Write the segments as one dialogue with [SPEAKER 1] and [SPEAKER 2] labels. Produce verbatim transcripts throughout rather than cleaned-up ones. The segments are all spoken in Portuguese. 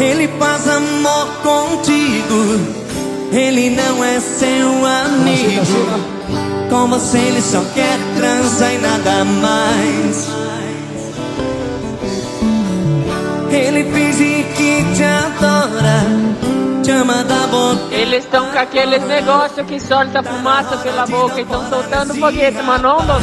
[SPEAKER 1] Ele faz amor contigo, ele não é seu amigo. Com você ele só quer transar e nada mais. Ele finge que te adora, te ama da boca.
[SPEAKER 2] Eles estão com aqueles negócios que solta fumaça pela boca e estão soltando foguete, mas não dá.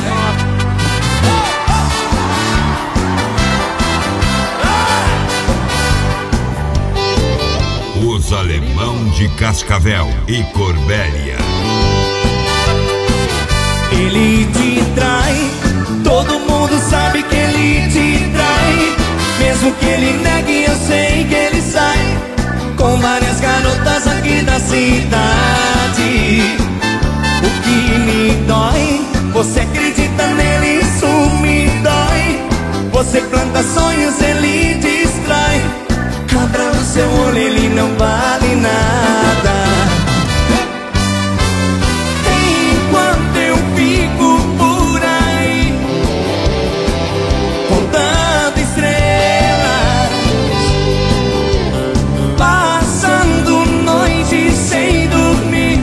[SPEAKER 3] Os Alemão de Cascavel e Corbélia.
[SPEAKER 1] Ele te trai, todo mundo sabe que ele te trai. Mesmo que ele negue, eu sei que ele sai com várias garotas aqui da cidade. O que me dói, você acredita nele, isso me dói. Você planta sonhos, ele destrói. Abra o seu olho, ele não vale nada. Enquanto eu fico por aí contando estrelas, passando noites sem dormir,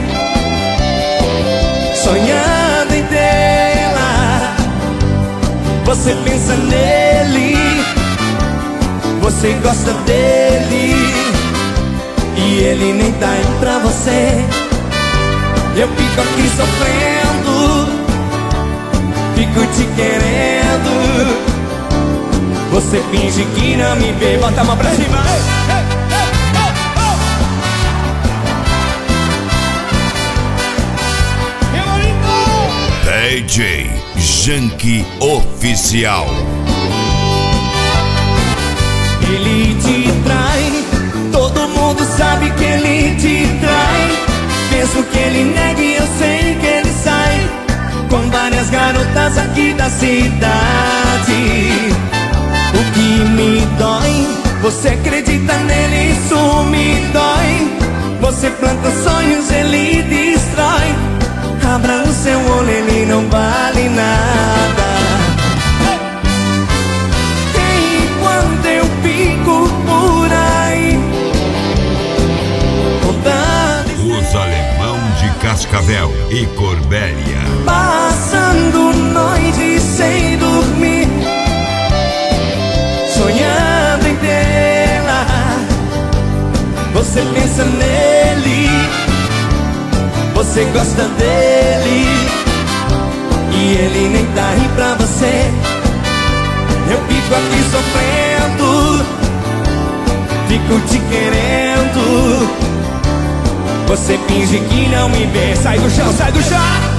[SPEAKER 1] sonhando em tê-la. Você pensa nele, você gosta dele, e ele nem tá aí pra você. Eu fico aqui sofrendo, fico te querendo. Você finge que não me vê, bota a mão pra cima.
[SPEAKER 3] D J Janky Oficial.
[SPEAKER 1] Ele te trai, todo mundo sabe que ele te trai. Mesmo que ele negue, eu sei que ele sai com várias garotas aqui da cidade. O que me dói, você acredita nele, isso me dói. Você planta sonhos, ele destrói. Abra o seu olho, ele não vale nada. Enquanto eu fico por aí contando
[SPEAKER 3] Os Alemão de Cascavel e Corbélia.
[SPEAKER 1] passando noites sem dormir, sonhando em tê-la. Você pensa nele, você gosta dele, e ele nem tá aí pra você. Eu fico aqui sofrendo, fico te querendo. Você finge que não me vê. Sai do chão, sai do chão.